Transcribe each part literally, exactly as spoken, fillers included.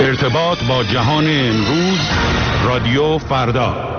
ارتباط با جهان امروز، رادیو فردا.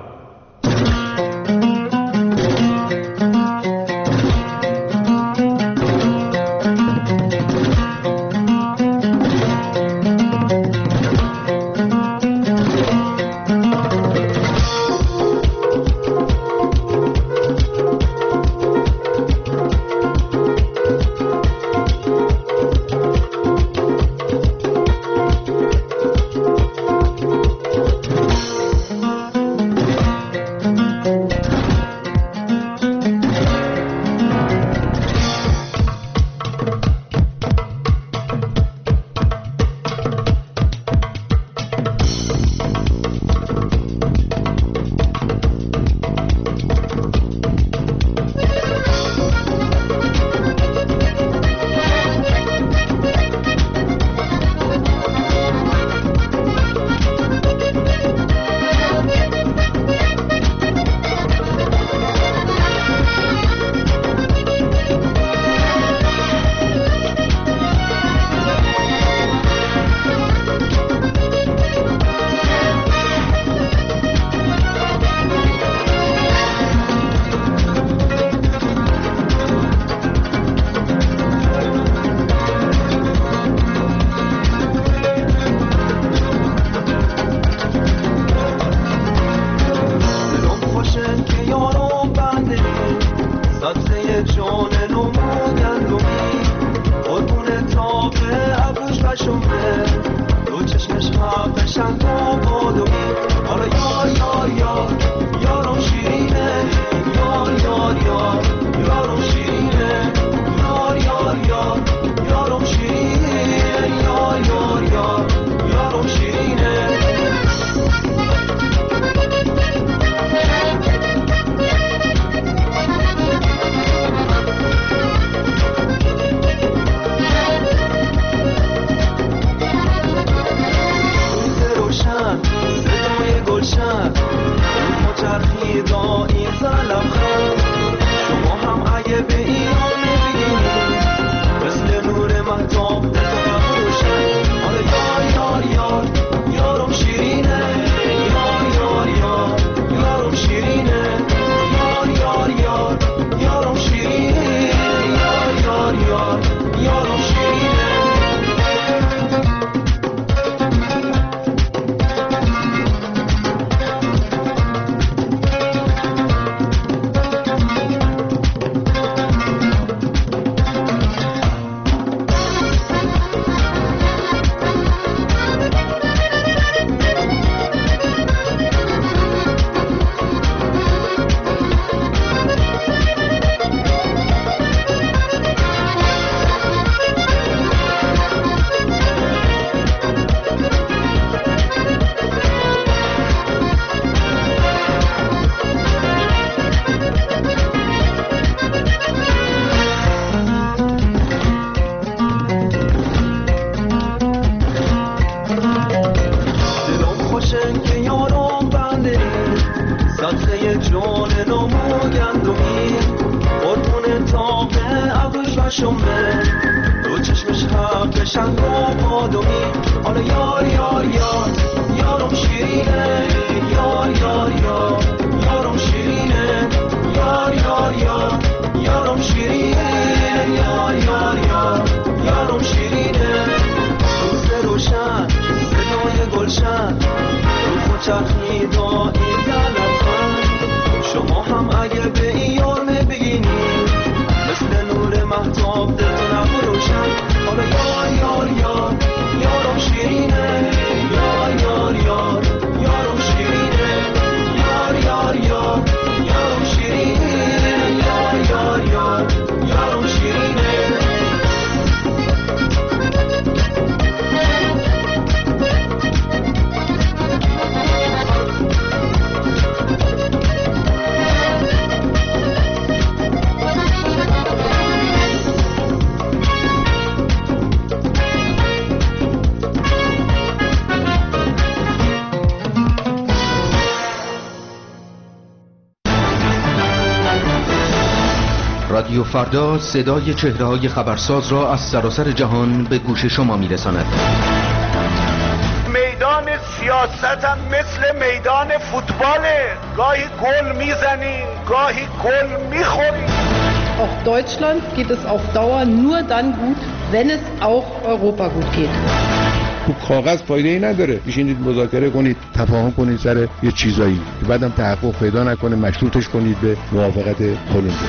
رادیو فردا صدای چهره‌های خبرساز را از سراسر جهان به گوش شما می‌رساند. میدان سیاست هم مثل میدان فوتباله، گاهی گل میزنیم گاهی گل میخوریم. Auch Deutschland geht es auf Dauer nur dann gut, wenn es auch Europa gut geht. تو کاغذ فایده ای نداره، میشینید مذاکره کنید، تفاهم کنید سر یه چیزایی که بعدم تحقق پیدا نکنه مشروطش کنید به موافقت کلمبیا.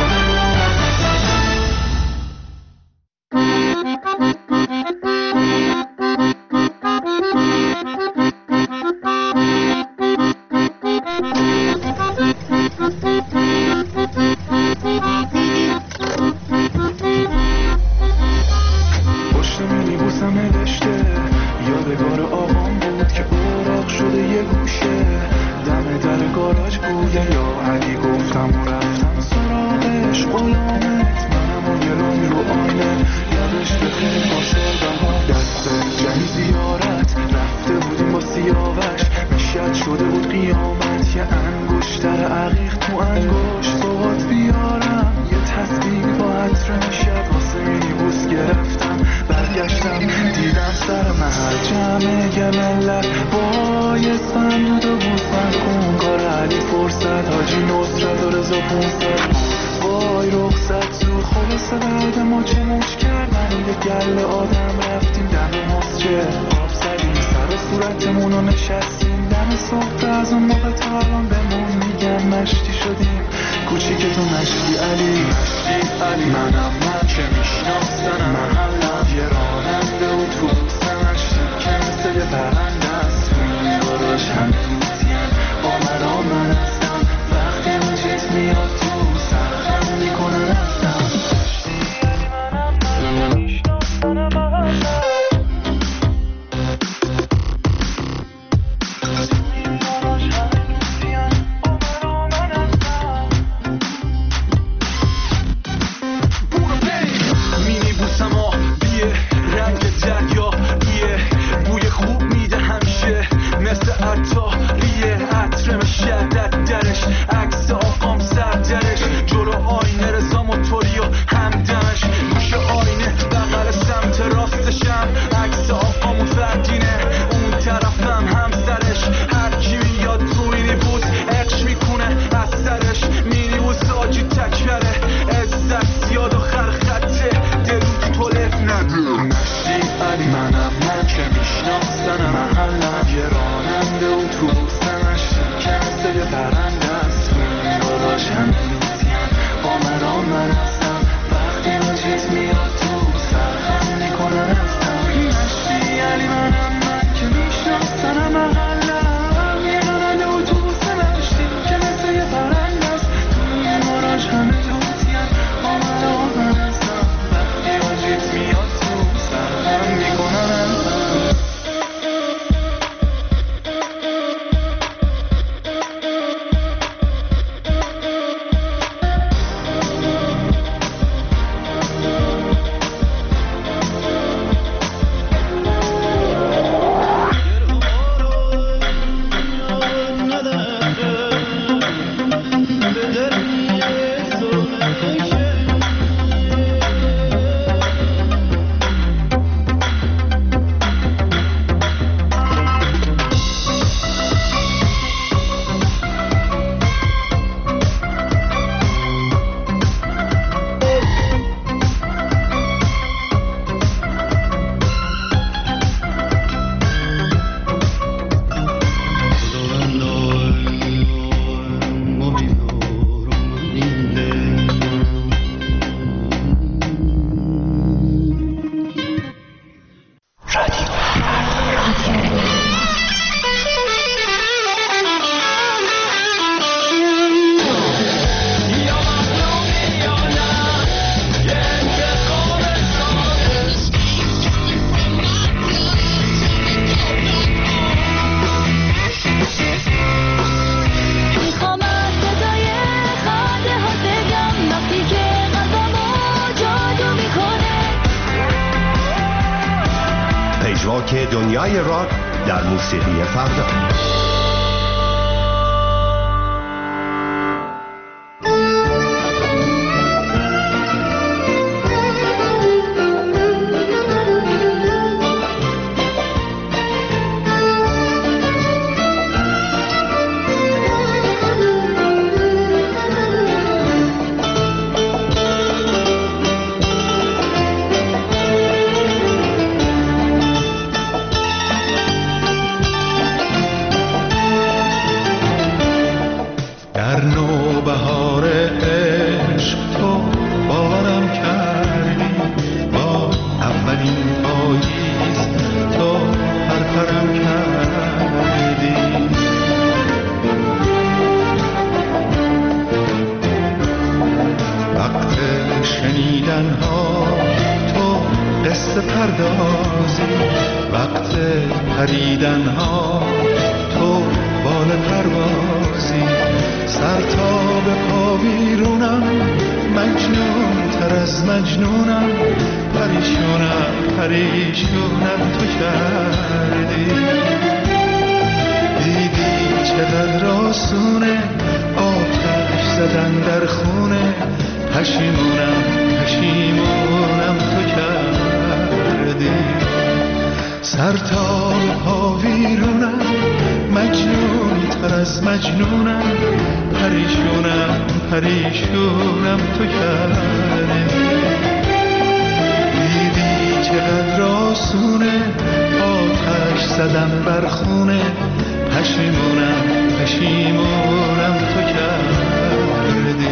پژواک دنیای راک در موسیقی فردا. پریدن ها تو بال پروازی، سر تا به پا بیرونم، مجنون تر از مجنونم، پریشونم پریشونم تو کردی. دیدی چقدر آسونه آتش زدن در خونه، پشیمونم پشیمونم تو کردی. سر تا پا ویرونم، مجنون تر از مجنونم، پریشونم پریشونم تو کردی. دیدی چقدر آسونه آتش زدن بر خونه، پشیمونم پشیمونم تو کردی.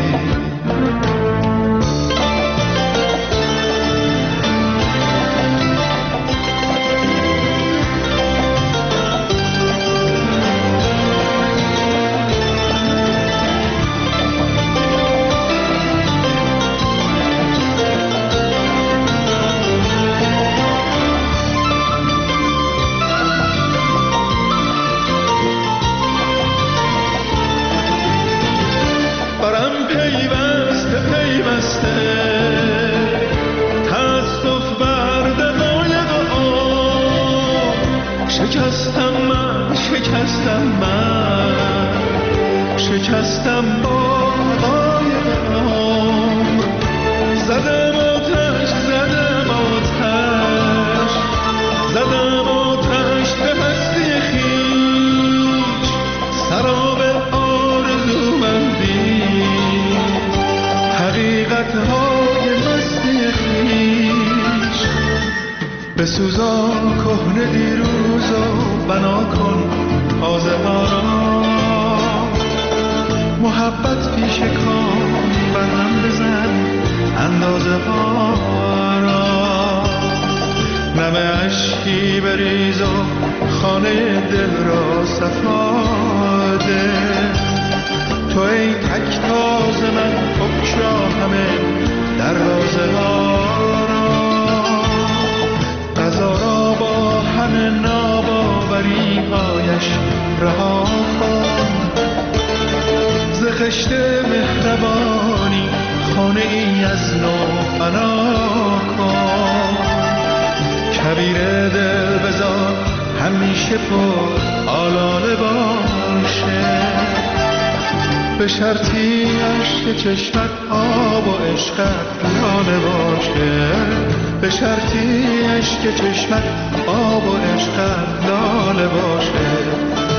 شکستم من شکستم من شکستم با قایقم، زدم آتش زدم آتش زدم آتش به هستی خویش، سراب آرزومندی حقیقت‌های مستی خویش. بسوزان کهنه دیروز و بنا کن تازه ها را، محبت پیش کن برهم بزن اندازه ها را. نم اشکی بریز و خانه دل را صفا ده، تو ای تک تاز من بگشا همه دروازه ها را. قضا را با همه ناباوری هایش رها کن، ز خشت مهربانی خانه ای از نو بنا کن. کبیر دل بذار همیشه پر آلاله باشه، به شرطی عشق چشمت آب و عشقت لاله باشه، به شرطی عشق چشمت آب و عشقت لاله باشه.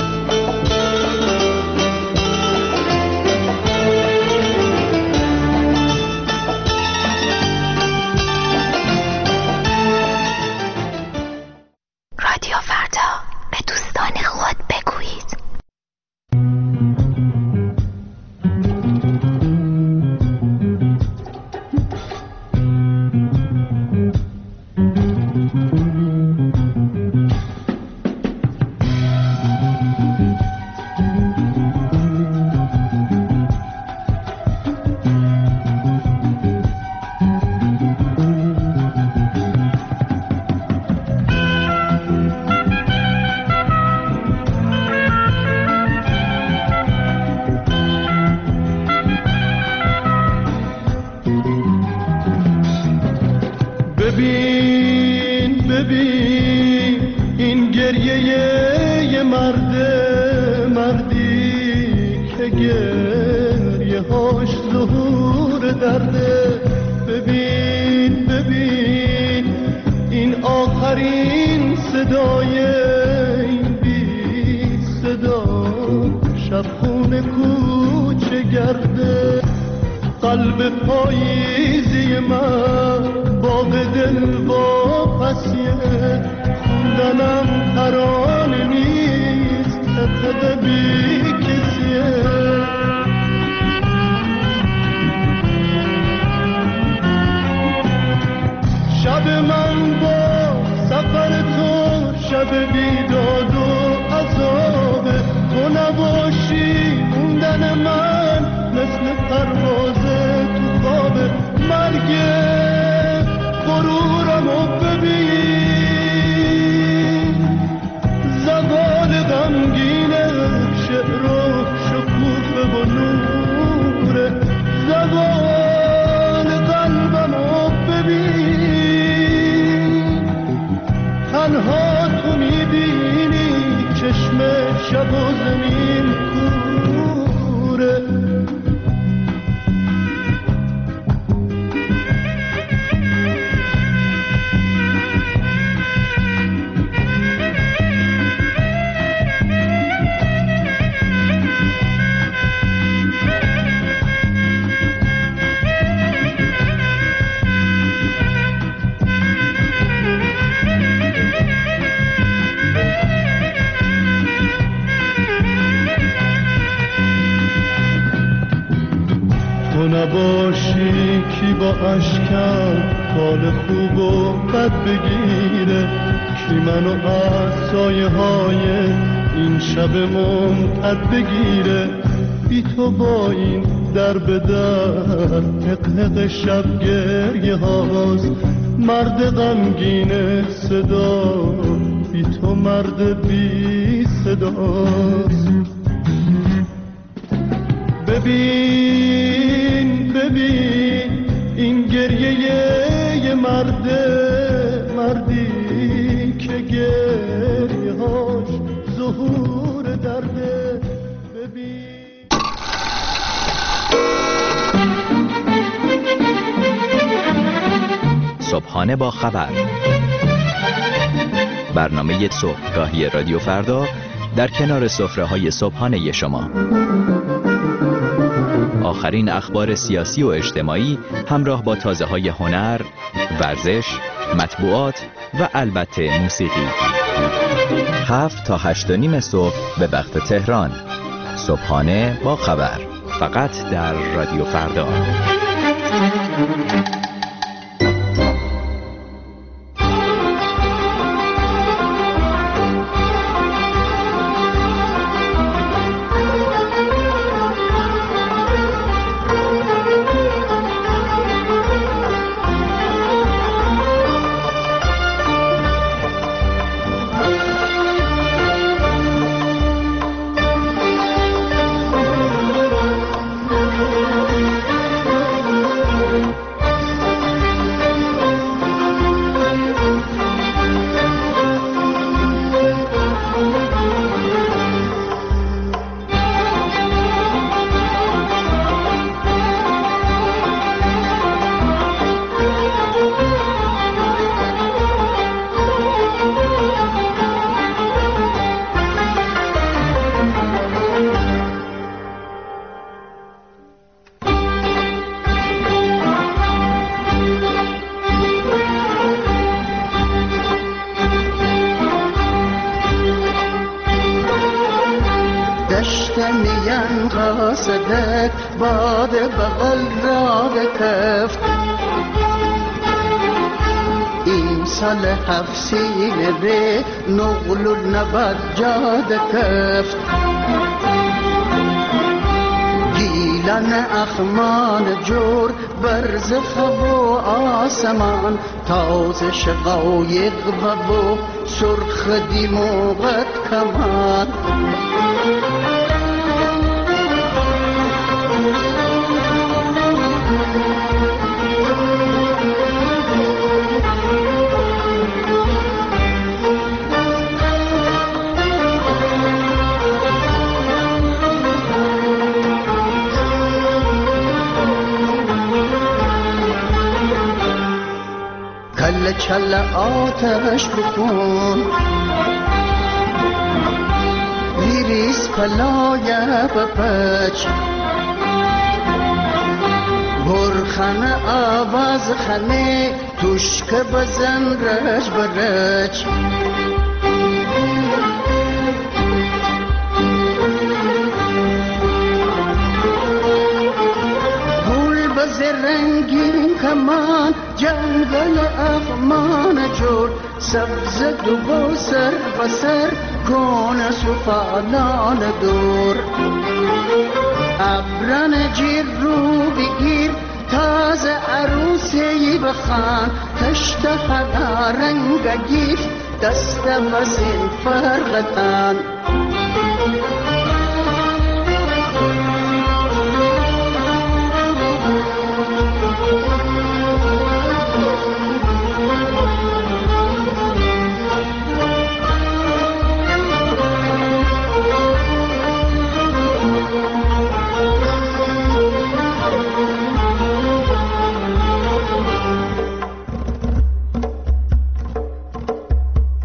رادیو فردا، به دوستان خود بگویید. ببین ببین این گریه یه مرده، مردی که گریه هاش ظهور درده. ببین ببین این آخرین صدای این بی صدا، شبخونه کوچه گرده. قلب پاییزی من باغ دل واپسیه، خوندنم ترانه نیست تتد بی کسیه. شب من با سفر تو شب بیداد و عذابه، تو نباشی موندن من مثل پرواز تو خواب. مرگ غرورم و ببین همه شب و زمین کوره. نباشی کی با اشکم حال خوب و بد بگیره، کی منو از سایه های این شب ممتد بگیره. بی تو با این در به در حقحق شب گریه هاست، مرد غمگین صدا بی تو مرد بی صداست. ببین ببین این گریه یه مرده، مردی که گریه هاش ظهور درده. ببین صبحانه با خبر، برنامه صبحگاهی رادیو فردا در کنار سفره‌های صبحانه شما. آخرین اخبار سیاسی و اجتماعی همراه با تازه‌های هنر، ورزش، مطبوعات و البته موسیقی. هفت تا هشت و نیم صبح به وقت تهران. صبحانه با خبر، فقط در رادیو فردا. دشتنیان قاصدت باد بغل را بکفت، این سال حفصین به نقل و نبد جاد کفت. گیلن اخمان جور برز خب و آسمان، تاز شقایق و بو سرخ دیموغت کمان. کل چل آتش بکن، لیریس پلای بپچ، برخن آواز خنه توشک بزن رج برج. گل بز رنگین کمان جنگل اغمان جور، سبز دو سر بسر کن سفالان دور. ابران جیر رو بگیر تازه عروسی بخان، تشت حدا رنگ گیف دست وزین فرغتان.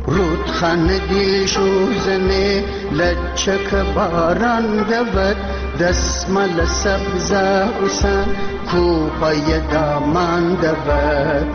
رودخانه شوزنه لچک باران دود دستمال سبز حسن کوپای دامان دود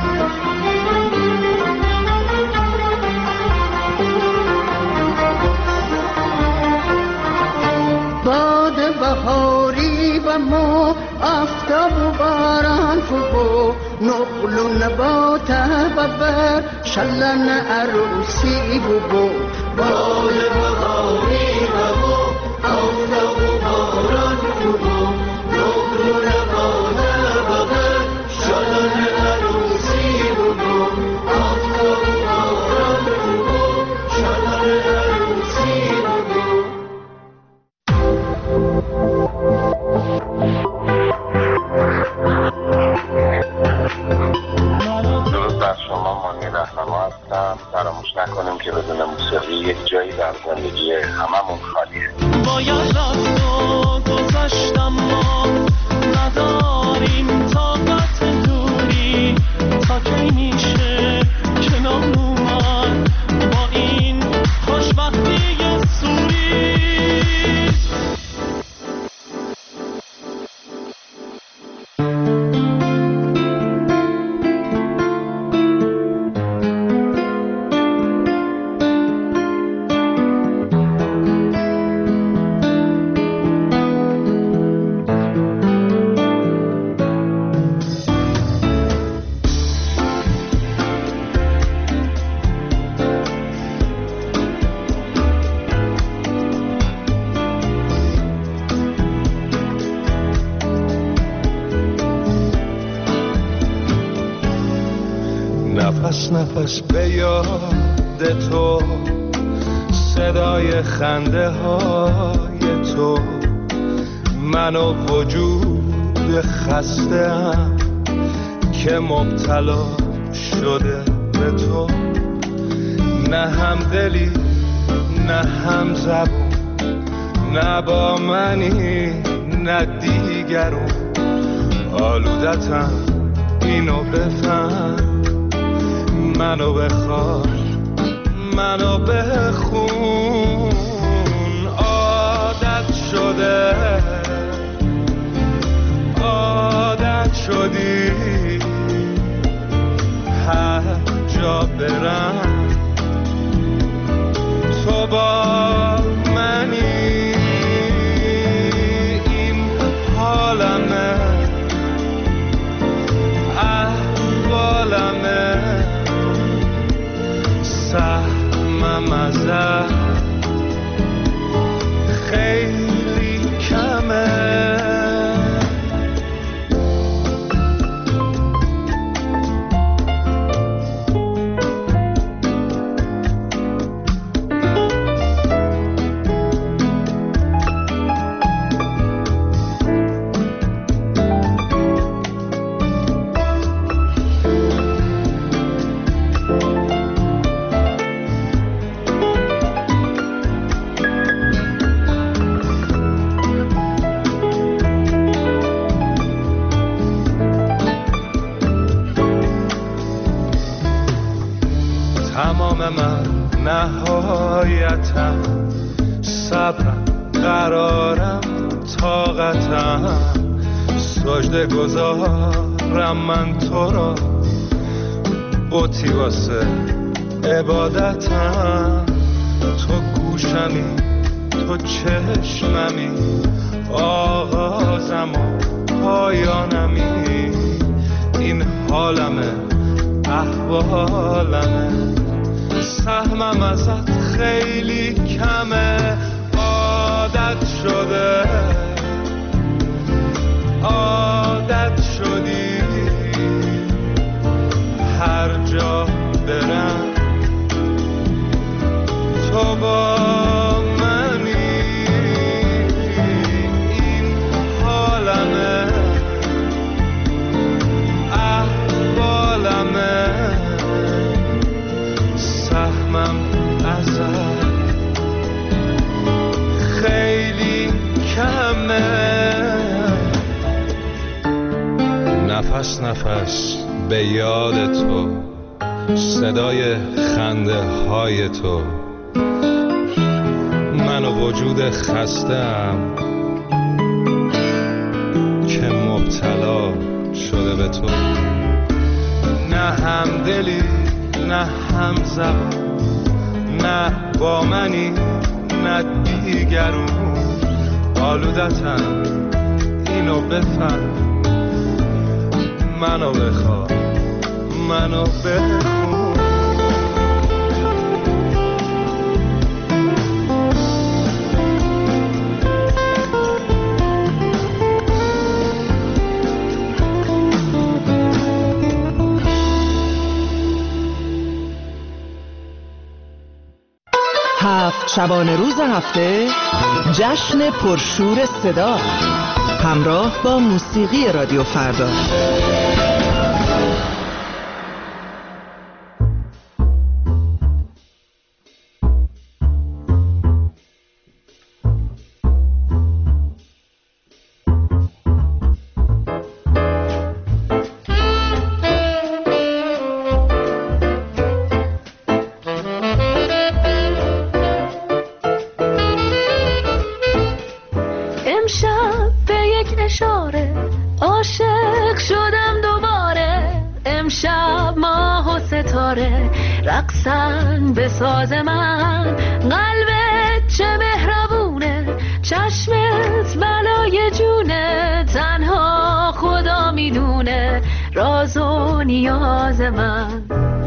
باد بهاری و مو آفتاب و باران فبو نقل و نبات ببر شلن عروسی ببو باد بهاری و مو آفتاب و باران فبو نقل و نبات ببر شلن عروسی ببو آفتاب و باران فبو شلن عروسی ببو. درود بر شما، مانی رهنما هستم. فراموش نکنیم که بدون موسیقی یک جایی در زندگی هممون خالیه. باید رفت و گذشتم ما نداریم طاقت دوری تا کی میشه کنار اومد با این خوشبختی سوری. نفس نفس به یاد تو صدای خنده های تو من و وجود خسته‌ام که مبتلا شده به تو. نه هم دلی نه هم زبون نه با منی نه دیگرون آلودتم اینو بفهم منو بخوار منو بخون. عادت شده عادت شدی هر جا برم تو با منی. این حالمه احوالمه سهمم ازت خیلی کمه. تمام من نهایتم صبرم قرارم طاقتم سجده گذارم من تو را بوتی واسه عبادتم. تو گوشمی تو چشممی آغازم و پایانمی. این حالمه احوالمه سهمم ازت خیلی کمه. عادت شده عادت شدی هر جا برم تو با منی. این حالمه احوالمه سهمم ازت خیلی کمه. نفس نفس به یاد تو صدای خنده های تو، من و وجود خستم که مبتلا شده به تو. نه همدلی نه هم زبان، نه با منی نه دیگرون. آلودتم اینو بفهم، منو بخواه منو بخون. هفت شبانه روز هفته جشن پرشور صدا همراه با موسیقی رادیو فردا. رقصن به ساز من، قلبت چه مهربونه، چشمت بلای جونه، تنها خدا میدونه راز و نیاز من.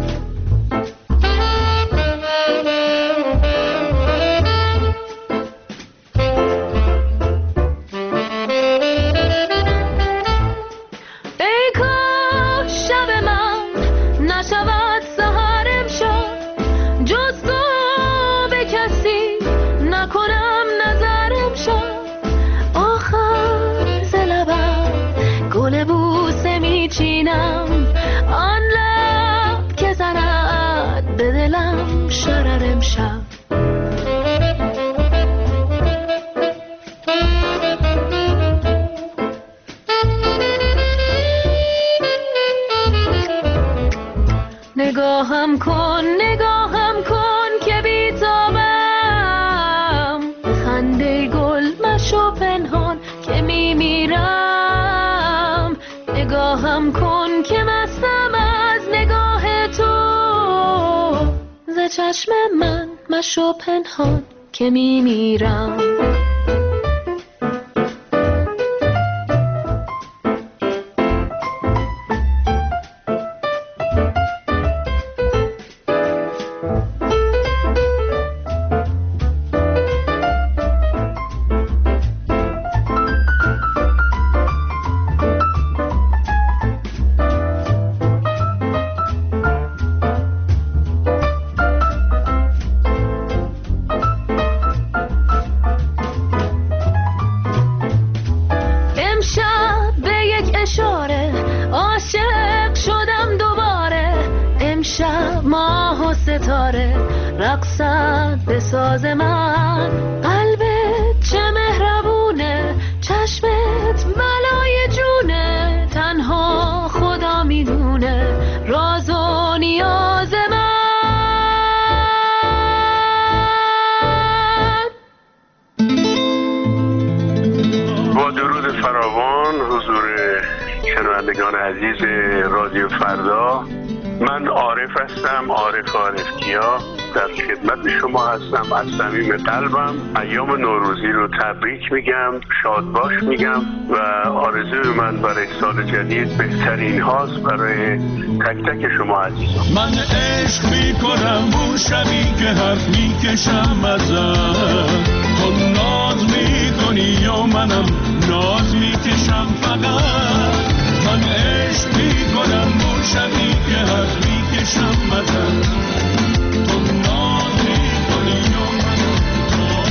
ای کاش شب من نشود سحرم شد، جز تو به کسی نکنم نظرم شد. آخر ز لبم گل بوسه میچینم، آن لب که زند به دلم شررم شد. نگاهم کن نگاهم کن که بیتابم، خنده گل مشو پنهان که میمیرم. نگاهم کن که مستم از نگاه تو، ز چشم من مشو پنهان که میمیرم. رقصت به ساز من، قلبت چه مهربونه، چشمت بلای جونه، تنها خدا میدونه راز و نیاز من. با درود فراوان حضور شنوندگان عزیز رادیو فردا، من عارف هستم، عارف عارفکیا، در خدمت شما هستم. از صمیم قلبم ایام نوروزی رو تبریک میگم، شاد باش میگم و آرزوی من برای سال جدید بهترین هاست برای تک تک شما عزیزان. من عشق میکنم اون شبی که حرف میکشم ازت، تو ناز میکنی و منم ناز میکشم فقط. من عشق میکنم اون شبی که حرف میکشم ازت، تو ناز میکنی و منم ناز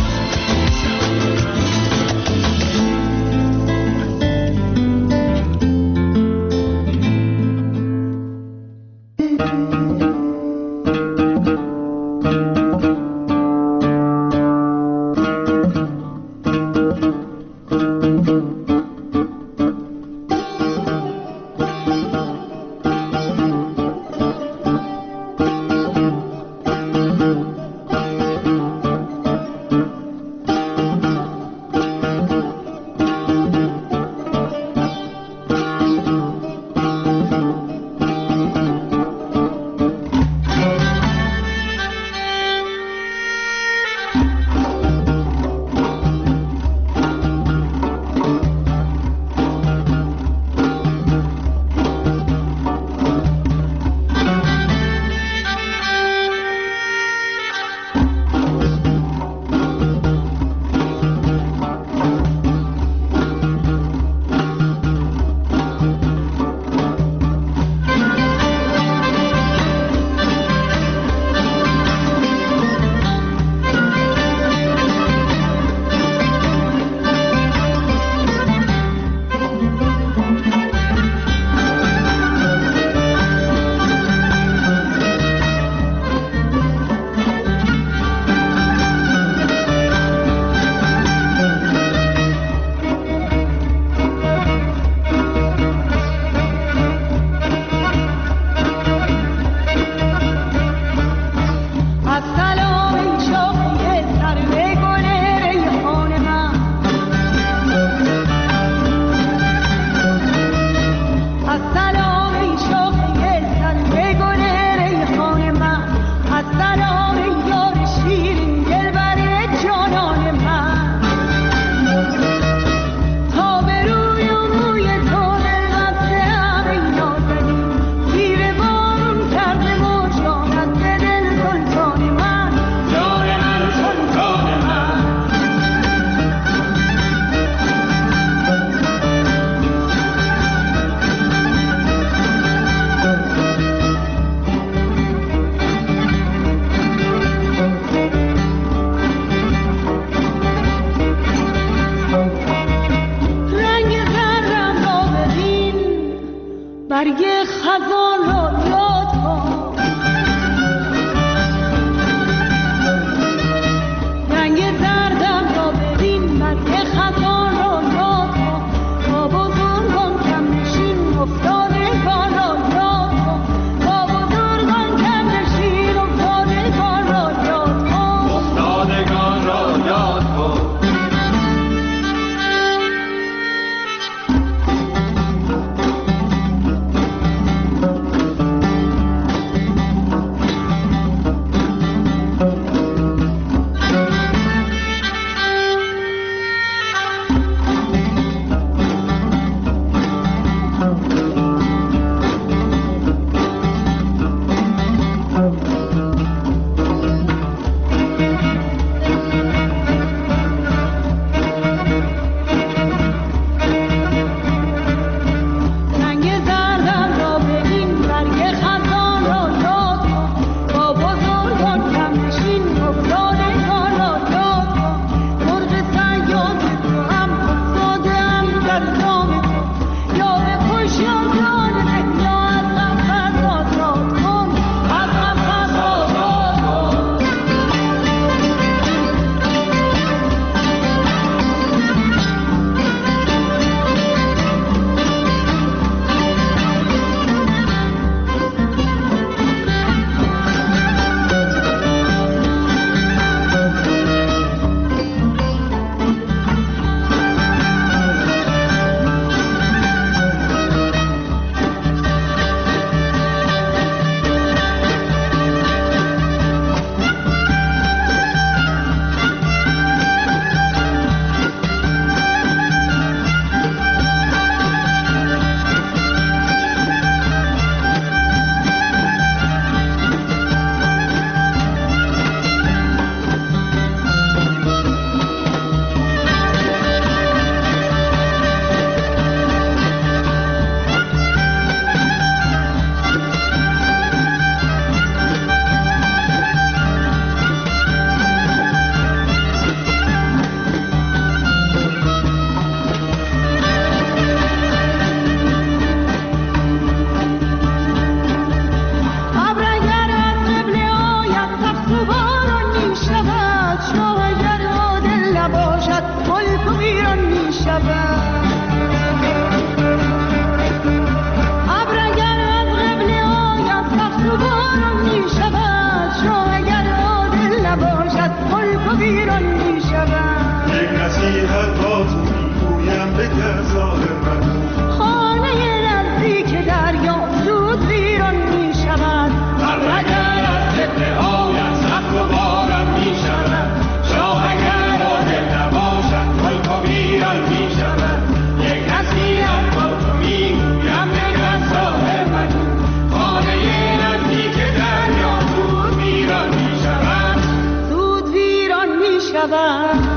میروم.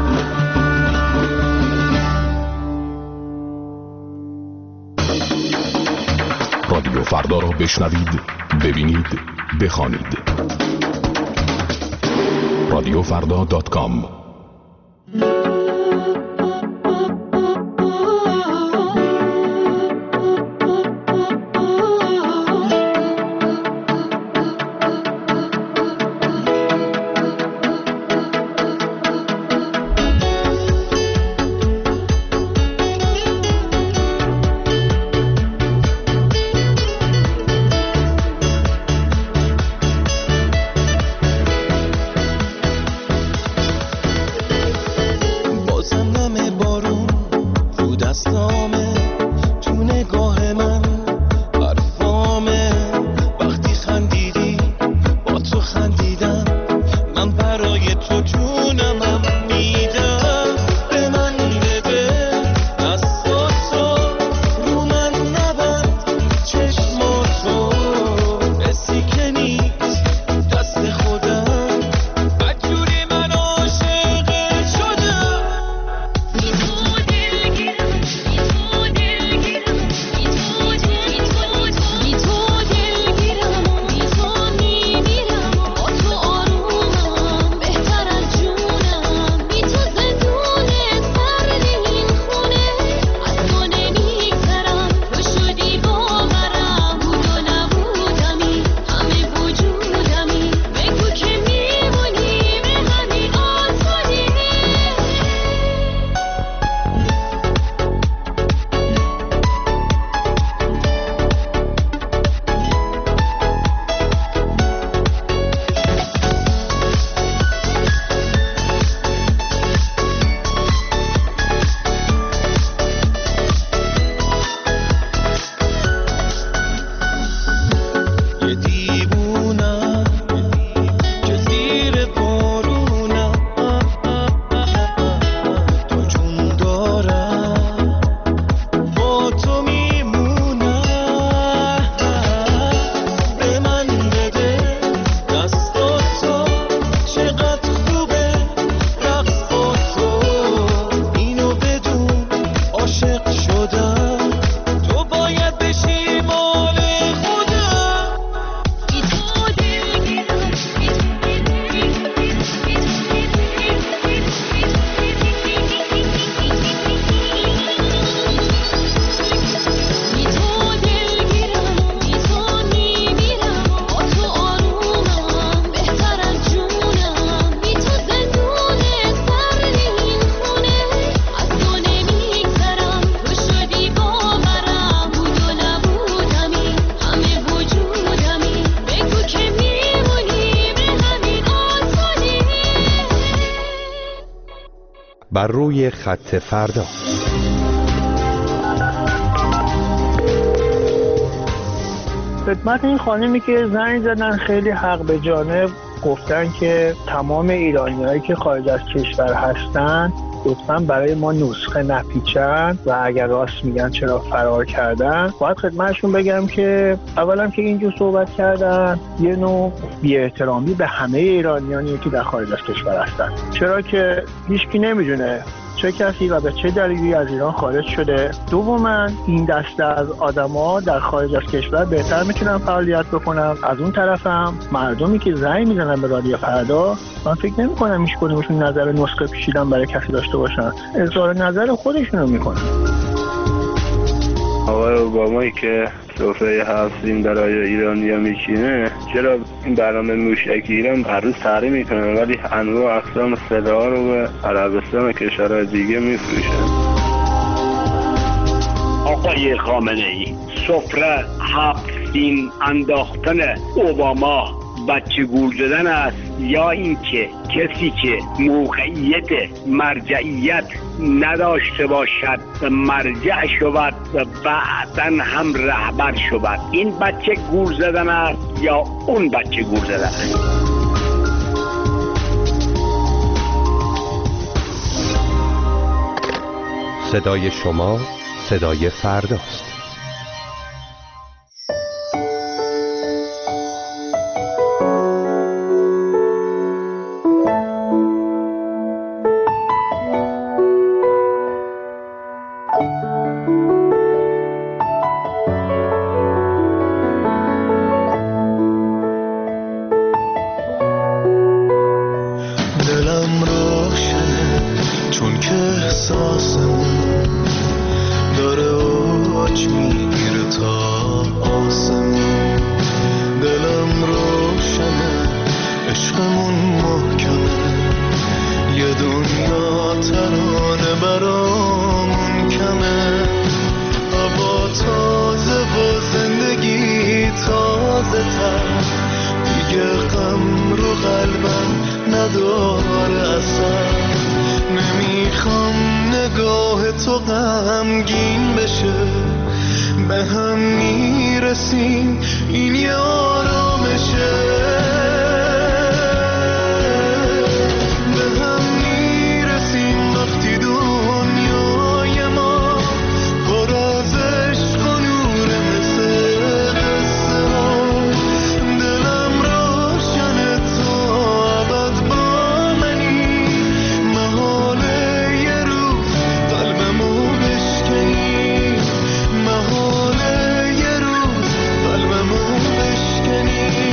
رادیو فردا را بشنوید، ببینید، بخوانید. رادیو فردا دات کام. بر روی خط فردا. خدمت این خانمی که زنگ زدن خیلی حق به جانب گفتن که تمام ایرانیایی که خارج از کشور هستن لطفاً برای ما نسخه نپیچن و اگر راست میگن چرا فرار کردن. باید خدمتشون بگم که اولا که اینجور صحبت کردن یه نوع بی‌احترامی به همه ایرانیانی که در خارج از کشور هستن، چرا که هیچکی نمیدونه چه کسی و به چه دلیلی از ایران خارج شده. دوما این دسته از آدما در خارج از کشور بهتر میتونن فعالیت بکنن. از اون طرفم مردمی که زنگ میزنن به رادیو فردا، من فکر نمی‌کنم هیچ کدومشون نظر نسخه پیچیدن برای کسی داشته باشن، اظهار نظر خودشونو میکنن. آقای اوبامایی که سفره هفت‌سین برای ایرانیا میشینه، چرا این برنامه موشکی ایران هر روز تحریم میکنن ولی انواع اقسام سلاح رو به عربستان و کشورهای دیگه میفروشن؟ آقای خامنه ای، سفره هفت‌سین انداختن اوباما بچه گول زدن است یا اینکه کسی که موقعیت مرجعیت نداشته باشد مرجع شود و بعدن هم رهبر شود؟ این بچه گول زدن است یا اون بچه گول زدن است؟ صدای شما صدای فرداست. دلم روشنه چون که احساسمون داره اوج میگیره تا آسمون. دلم روشنه عشقمون محکمه، یه دنیا ترانه برامون کمه. هوا تازه و زندگی تازه تر، دیگه غم رو قلبم نداره اصلا. نمیخوام نگاه تو غمگین بشه، به هم میرسیم این یه آرامشه. به هم میرسیم وقتی دنیای ما پر از عشق و نوره مثل قصه ها. دلم روشنه تا ابد با منی، محاله یه روز قلبمو بشکنی، محاله یه روز قلبمو بشکنی.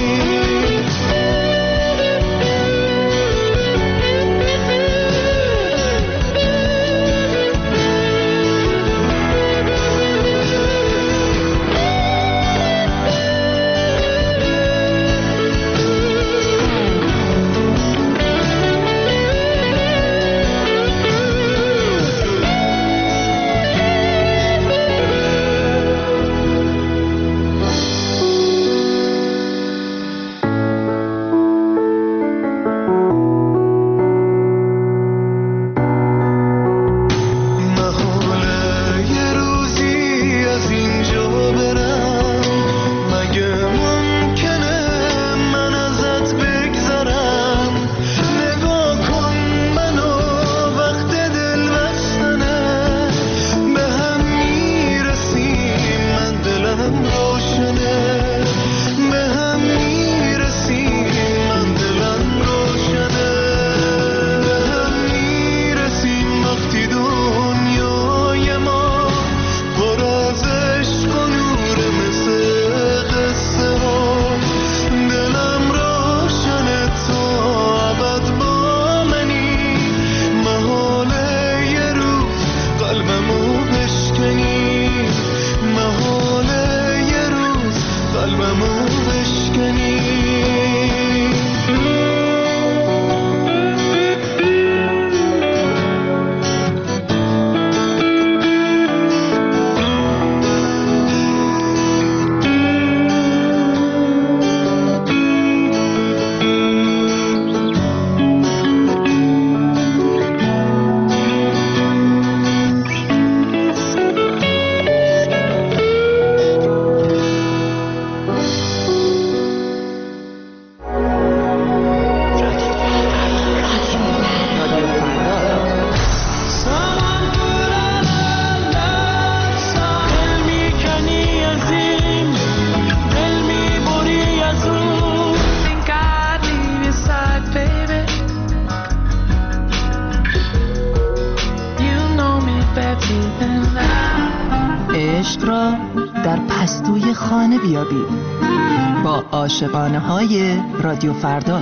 با عاشقانه های رادیو فردا.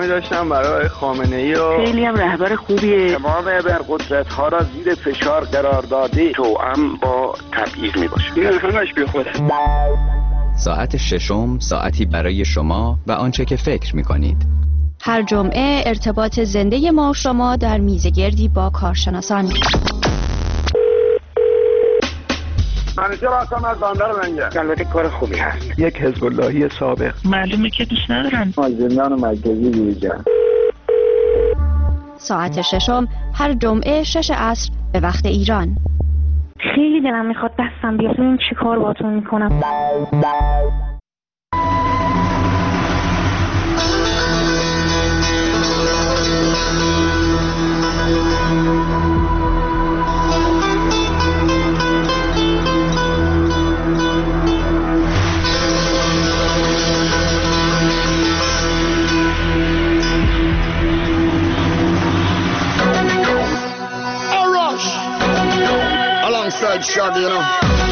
پیامی داشتم برای خامنه‌ای و خیلی هم رهبر خوبیه. تمام ابرقدرت ها را زیر فشار قرار داده توأم با تبعیض میباشه. این همش بی خوده. ساعت ششم ساعتی برای شما و آنچه که فکر می‌کنید. هر جمعه ارتباط زنده ما و شما در میزگردی با کارشناسان. منیجر هستم از بندر لنگه. البته کار خوبی هست. یک حزب اللهی سابق. معلومه که دوست ندارن. از زندان مرکزی بیرون. ساعت ششم هر جمعه شش عصر به وقت ایران. خیلی دلم میخواد دستم بیاد ببینم چی کار باهاتون میکنم. Alongside Shaggy, you know.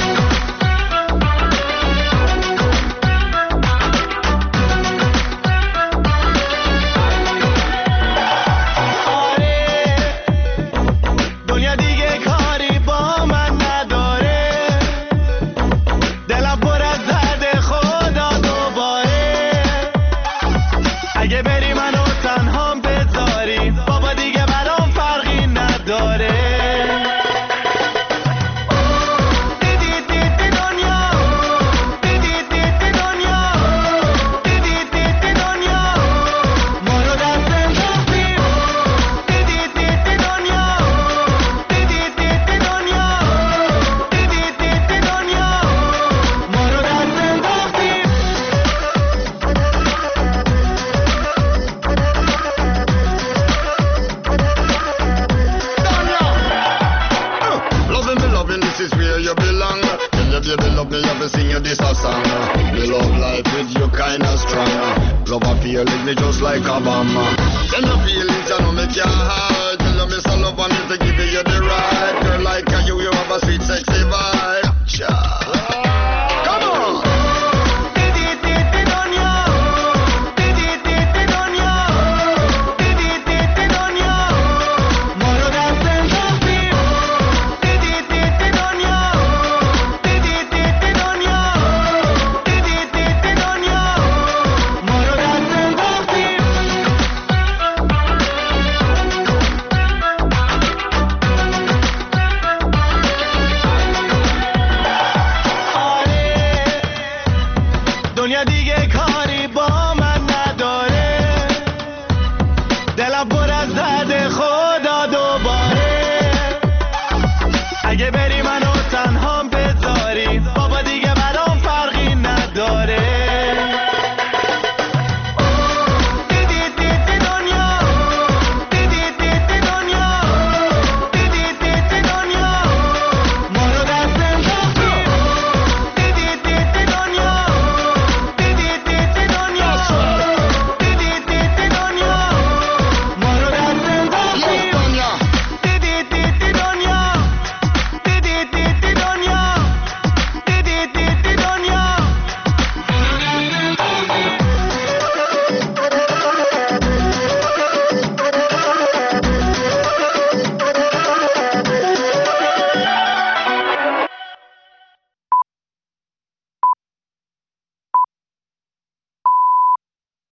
Just like Obama. Then the feelings I know make your heart. Tell them it's all love and to give you the right. Girl like you, you have a sweet sexy vibe. Cha.